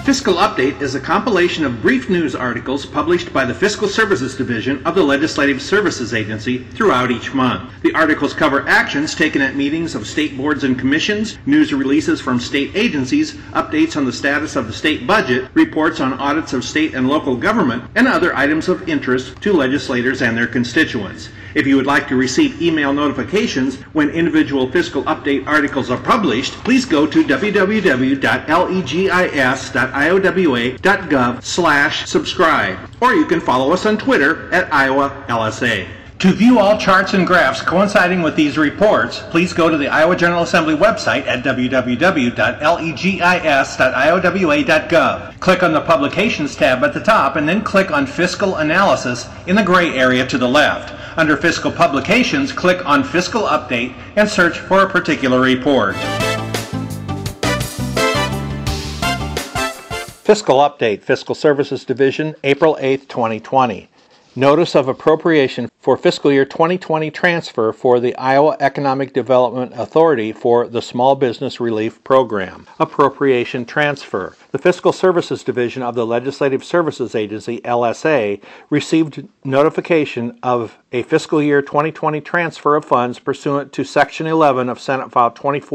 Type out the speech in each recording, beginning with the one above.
Fiscal Update is a compilation of brief news articles published by the Fiscal Services Division of the Legislative Services Agency throughout each month. The articles cover actions taken at meetings of state boards and commissions, news releases from state agencies, updates on the status of the state budget, reports on audits of state and local government, and other items of interest to legislators and their constituents. If you would like to receive email notifications when individual Fiscal Update articles are published, please go to www.legis.iowa.gov/subscribe, or you can follow us on Twitter at IowaLSA. To view all charts and graphs coinciding with these reports, please go to the Iowa General Assembly website at www.legis.iowa.gov. Click on the Publications tab at the top and then click on Fiscal Analysis in the gray area to the left. Under Fiscal Publications, click on Fiscal Update and search for a particular report. Fiscal Update, Fiscal Services Division, April 8, 2020. Notice of Appropriation for Fiscal Year 2020 Transfer for the Iowa Economic Development Authority for the Small Business Relief Program. Appropriation Transfer. The Fiscal Services Division of the Legislative Services Agency, LSA, received notification of a Fiscal Year 2020 transfer of funds pursuant to Section 11 of Senate File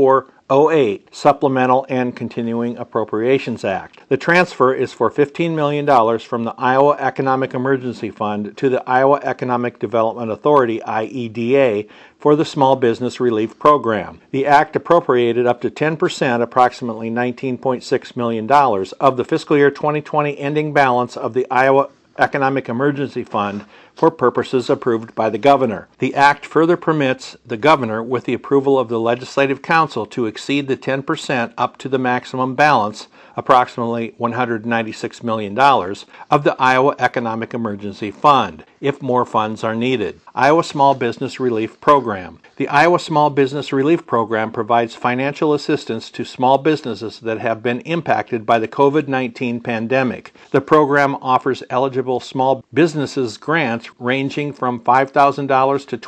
2408, Supplemental and Continuing Appropriations Act. The transfer is for $15 million from the Iowa Economic Emergency Fund to the Iowa Economic Development Authority, IEDA, for the Small Business Relief Program. The Act appropriated up to 10%, approximately $19.6 million, of the fiscal year 2020 ending balance of the Iowa Economic Emergency Fund for purposes approved by the Governor. The Act further permits the Governor, with the approval of the Legislative Council, to exceed the 10% up to the maximum balance, approximately $196 million, of the Iowa Economic Emergency Fund, if more funds are needed. Iowa Small Business Relief Program. The Iowa Small Business Relief Program provides financial assistance to small businesses that have been impacted by the COVID-19 pandemic. The program offers eligible small businesses grants ranging from $5,000 to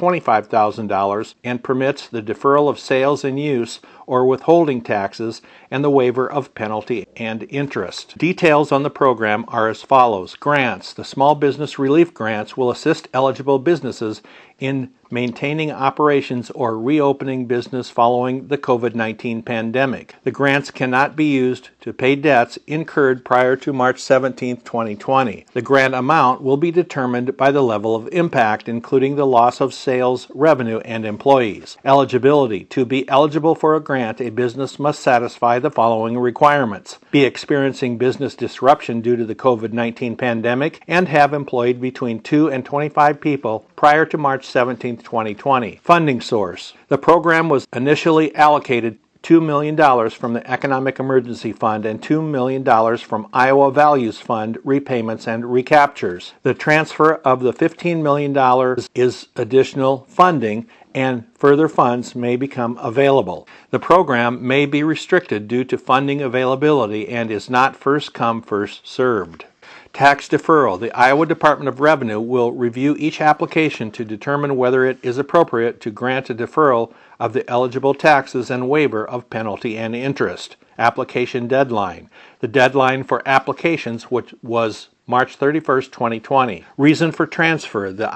$25,000 and permits the deferral of sales and use or withholding taxes and the waiver of penalty and interest. Details on the program are as follows. Grants. The Small Business Relief Grants will assist eligible businesses in maintaining operations or reopening business following the COVID-19 pandemic. The grants cannot be used to pay debts incurred prior to March 17, 2020. The grant amount will be determined by the level of impact, including the loss of sales, revenue, and employees. Eligibility. To be eligible for a grant, a business must satisfy the following requirements: be experiencing business disruption due to the COVID-19 pandemic and have employed between 2 and 25 people prior to March 17, 2020. Funding source. The program was initially allocated $2 million from the Economic Emergency Fund and $2 million from Iowa Values Fund repayments and recaptures. The transfer of the $15 million is additional funding, and further funds may become available. The program may be restricted due to funding availability and is not first come, first served. Tax deferral. The Iowa Department of Revenue will review each application to determine whether it is appropriate to grant a deferral of the eligible taxes and waiver of penalty and interest. Application deadline. The deadline for applications, which was March 31, 2020. Reason for transfer. The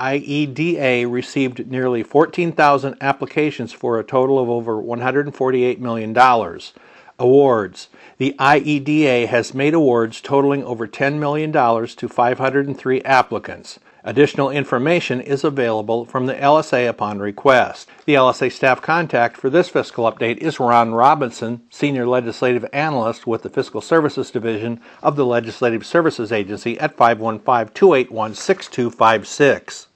IEDA received nearly 14,000 applications for a total of over $148 million. Awards. The IEDA has made awards totaling over $10 million to 503 applicants. Additional information is available from the LSA upon request. The LSA staff contact for this fiscal update is Ron Robinson, Senior Legislative Analyst with the Fiscal Services Division of the Legislative Services Agency at 515-281-6256.